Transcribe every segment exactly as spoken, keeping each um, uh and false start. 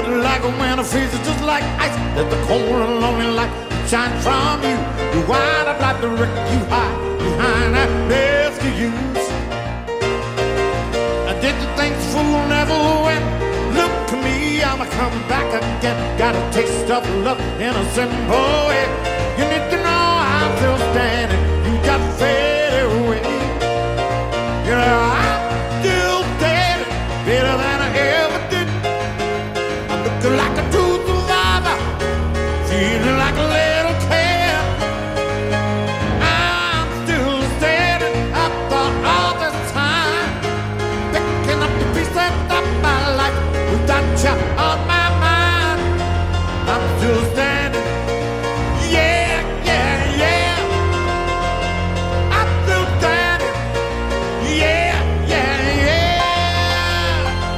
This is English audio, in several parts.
But like when a face is just like ice, that the cold and lonely light shines from you. You wind up like the wreck you hide behind that mask you use. I did the things fool never went. Look at me, I'ma come back again. Got a taste of love in a simple way. You need to know I'm still standing. You just fade away. You know I'm still standing, better than I ever did. I'm looking like a true survivor, feeling like a little kid. I'm still standing after all this time, picking up the pieces of my life without you on my mind. I'm still standing, yeah, yeah, yeah. I'm still standing, yeah, yeah, yeah.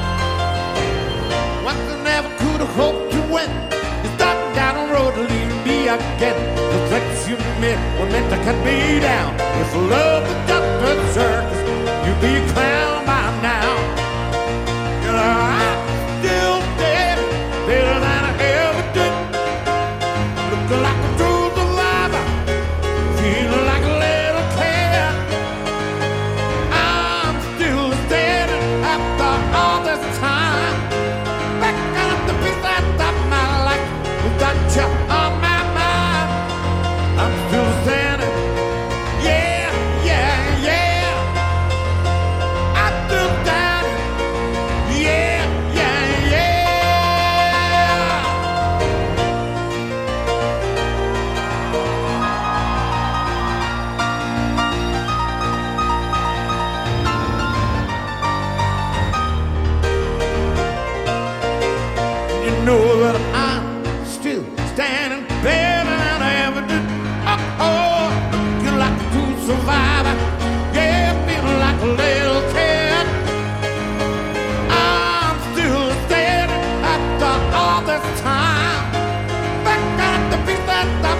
What I never could have hoped to win is starting down the road to lead me again. The threats you made were meant to cut me down. If love was just a circus, you'd be a clown by now. You know, I'm still dead, better than I ever did. Looking like a true survivor, feeling like a little kid. I'm still standing after all this time, picking up the pieces of my life without you on my mind. I'm still standing, yeah, yeah, yeah. I'm still standing, yeah, yeah, yeah. You know that I'm still standing better than I ever did. Oh, oh, looking like a true survivor. Yeah, feeling like a little kid. I'm still standing after all this time. Back up the piece that I